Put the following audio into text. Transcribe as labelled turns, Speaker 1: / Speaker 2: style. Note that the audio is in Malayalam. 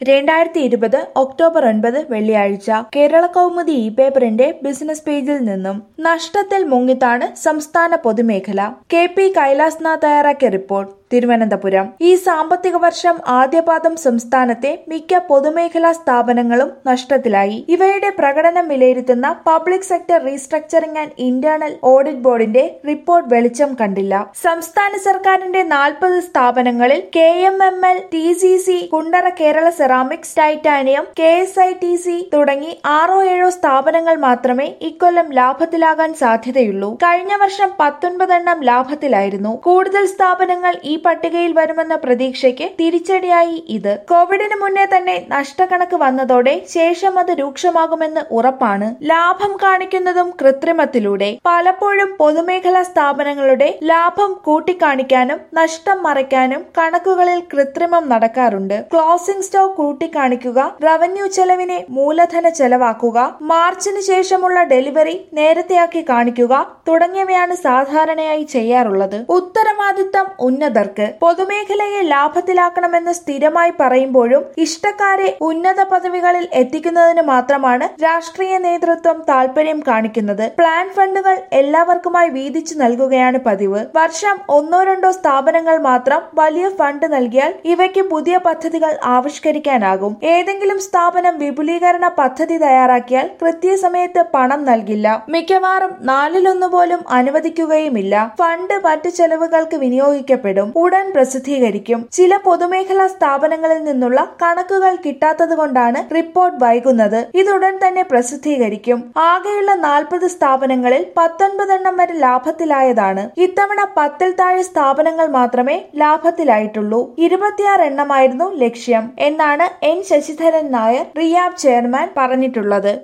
Speaker 1: 2020 ഒക്ടോബർ 9 വെള്ളിയാഴ്ച കേരള കൗമുദി പേപ്പറിന്റെ ബിസിനസ് പേജിൽ നിന്നും നഷ്ടത്തിൽ മുങ്ങിത്താണ് സംസ്ഥാന പൊതുമേഖല. കെ.പി. കൈലാസ്നാഥ് തയ്യാറാക്കിയ റിപ്പോർട്ട്. തിരുവനന്തപുരം. ഈ സാമ്പത്തിക വർഷം ആദ്യപാദം സംസ്ഥാനത്തെ മിക്ക പൊതുമേഖലാ സ്ഥാപനങ്ങളും നഷ്ടത്തിലായി. ഇവയുടെ പ്രകടനം വിലയിരുത്തുന്ന public sector restructuring and internal audit ബോർഡിന്റെ റിപ്പോർട്ട് വെളിച്ചം കണ്ടില്ല. സംസ്ഥാന സർക്കാരിന്റെ 40 സ്ഥാപനങ്ങളിൽ KMML, TCC, Kundara Kerala ceramics, titanium, KSITC തുടങ്ങി 6-7 സ്ഥാപനങ്ങൾ മാത്രമേ ഇക്കൊല്ലം ലാഭത്തിലാകാൻ സാധ്യതയുള്ളൂ. കഴിഞ്ഞ വർഷം 19 എണ്ണം ലാഭത്തിലായിരുന്നു. കൂടുതൽ സ്ഥാപനങ്ങൾ ഈ പട്ടികയിൽ വരുമെന്ന പ്രതീക്ഷയ്ക്ക് തിരിച്ചടിയായി ഇത്. കോവിഡിന് മുന്നേ തന്നെ നഷ്ടക്കണക്ക് വന്നതോടെ ശേഷം അത് രൂക്ഷമാകുമെന്ന് ഉറപ്പാണ്. ലാഭം കാണിക്കുന്നതും കൃത്രിമത്തിലൂടെ. പലപ്പോഴും പൊതുമേഖലാ സ്ഥാപനങ്ങളുടെ ലാഭം കൂട്ടിക്കാണിക്കാനും നഷ്ടം മറയ്ക്കാനും കണക്കുകളിൽ കൃത്രിമം നടക്കാറുണ്ട്. ക്ലോസിംഗ് സ്റ്റോക്ക് കൂട്ടിക്കാണിക്കുക, റവന്യൂ ചെലവിനെ മൂലധന ചെലവാക്കുക, മാർച്ചിന് ശേഷമുള്ള ഡെലിവറി നേരത്തെയാക്കി കാണിക്കുക തുടങ്ങിയവയാണ് സാധാരണയായി ചെയ്യാറുള്ളത്. ഉത്തരവാദിത്തം ഉന്നതർക്ക്. പൊതുമേഖലയെ ലാഭത്തിലാക്കണമെന്ന് സ്ഥിരമായി പറയുമ്പോഴും ഇഷ്ടക്കാരെ ഉന്നത പദവികളിൽ എത്തിക്കുന്നതിന് മാത്രമാണ് രാഷ്ട്രീയ നേതൃത്വം താൽപര്യം കാണിക്കുന്നത്. പ്ലാൻ ഫണ്ടുകൾ എല്ലാവർക്കുമായി വീതിച്ചു നൽകുകയാണ് പതിവ്. വർഷം 1-2 സ്ഥാപനങ്ങൾ മാത്രം വലിയ ഫണ്ട് നൽകിയാൽ ഇവയ്ക്ക് പുതിയ പദ്ധതികൾ ആവിഷ്കരിക്കാനാകും. ഏതെങ്കിലും സ്ഥാപനം വിപുലീകരണ പദ്ധതി തയ്യാറാക്കിയാൽ കൃത്യസമയത്ത് പണം നൽകില്ല. മിക്കവാറും 4-1 പോലും അനുവദിക്കുകയുമില്ല. ഫണ്ട് മറ്റു ചെലവുകൾക്ക് വിനിയോഗിക്കപ്പെടും. ഉടൻ പ്രസിദ്ധീകരിക്കും. ചില പൊതുമേഖലാ സ്ഥാപനങ്ങളിൽ നിന്നുള്ള കണക്കുകൾ കിട്ടാത്തതുകൊണ്ടാണ് റിപ്പോർട്ട് വൈകുന്നത്. ഇതുടൻ തന്നെ പ്രസിദ്ധീകരിക്കും. ആകെയുള്ള 40 സ്ഥാപനങ്ങളിൽ 19 എണ്ണം വരെ ലാഭത്തിലായതാണ്. ഇത്തവണ 10-ൽ താഴെ സ്ഥാപനങ്ങൾ മാത്രമേ ലാഭത്തിലായിട്ടുള്ളൂ. 26 എണ്ണമായിരുന്നു ലക്ഷ്യം എന്നാണ് N. Sasidharan Nair, RIAB chairman പറഞ്ഞിട്ടുള്ളത്.